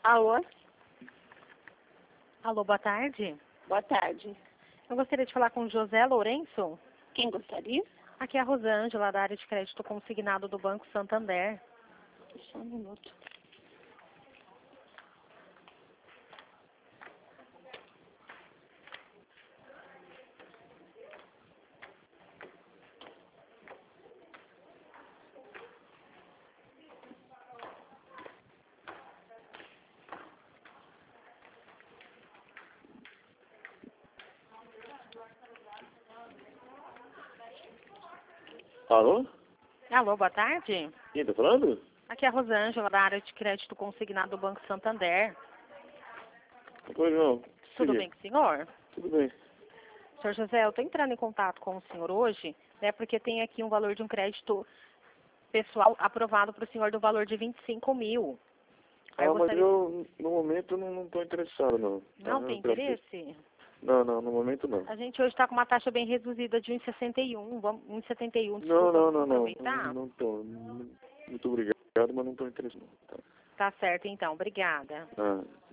Alô? Alô, boa tarde. Boa tarde. Eu gostaria de falar com o José Lourenço. Quem gostaria? Aqui é a Rosângela, da área de crédito consignado do Banco Santander. Só um minuto. Alô? Alô, boa tarde. Quem tá falando? Aqui é a Rosângela, da área de crédito consignado do Banco Santander. Oi, João. Tudo bem com o senhor? Tudo bem. Senhor José, eu estou entrando em contato com o senhor hoje, né, porque tem aqui um valor de um crédito pessoal aprovado para o senhor do valor de 25 mil. Aí eu Mas gostaria... eu, no momento, não estou interessado, não. Não tem interesse? Não, no momento não. A gente hoje está com uma taxa bem reduzida de 1,61. 1,71, Não, desculpa, não. aproveitar? Não tô. Muito obrigado, mas não estou interessado. Tá. Tá certo, então. Obrigada. Ah.